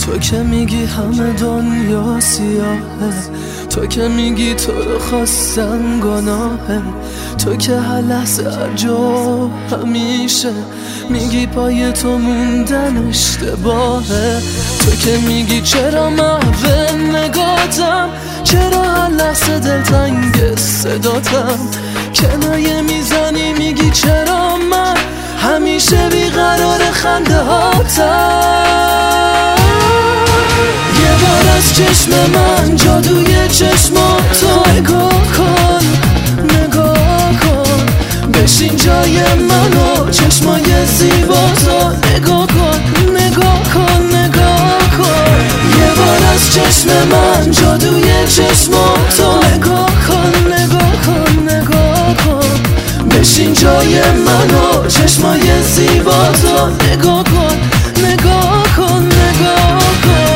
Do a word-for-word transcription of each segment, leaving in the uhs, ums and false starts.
تو که میگی همه دنیا سیاهه، تو که میگی تو رو خواستن گناهه، تو که هر لحظه هر جا همیشه میگی پای تو موندن اشتباهه. تو که میگی چرا محو نگاتم، چرا هر لحظه دلتنگ صداتم، کنایه میزنی میگی چرا من همیشه بیقرار خنده هاتم. یه بار از چشم من جادوی چشماتو نگاه کن، نگاه کن، بشین جای منو چشمای زیباتو نگاه کن، نگاه کن، نگاه کن. یه بار از چشم من جادوی چشماتو نگاه کن، نگاه کن، نگاه کن، بشین جای منو چشمای زیباتو نگاه کن، نگاه کن، نگاه کن.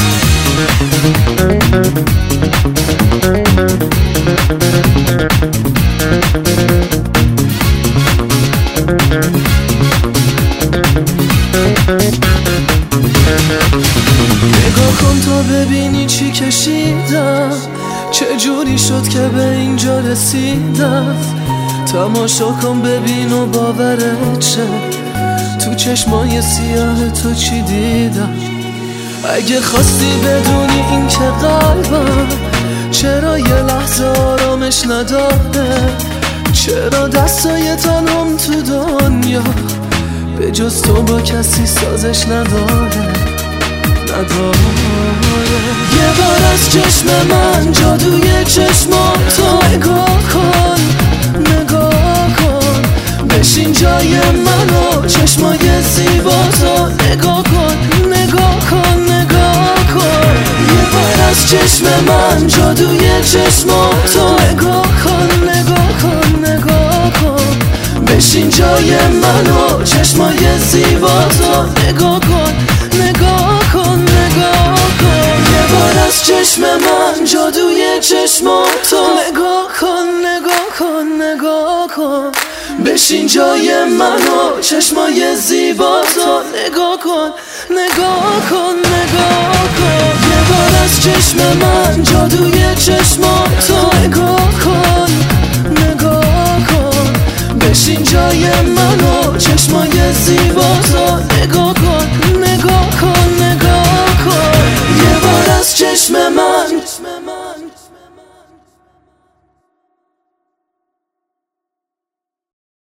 نگاه کن تا ببینی چی کشیدم، چه جوری شد که به اینجا رسیدم. تماشا کن ببین و باورت شه، تو چشمای سیاه تو چی دیدم. اگه خواستی بدونی این که قلبم چرا یه لحظه آرامش نداره، چرا دستای تنم تو دنیا به جز تو با کسی سازش نداره، نداره. یه بار از چشم من جادوی چشماتو نگاه کن، نگاه کن، بشین جای منو چشمای زیباتو نگاه کن، نگاه کن، نگاه کن. یه بار از چشم من جادوی چشماتو نگاه کن، نگاه کن، نگاه کن، بشین جای منو چشمای زیباتو نگاه کن، نگاه کن، نگاه کن. یه بار از چشم من جادوی چشماتو نگاه کن، نگاه کن، نگاه کن، بشین جای منو چشمای زیباتو نگاه کن، نگاه کن، نگاه کن. یه بار از چشم من جادوی چشماتو نگاه کن، نگاه کن، بشین جای منو چشمای زیباتو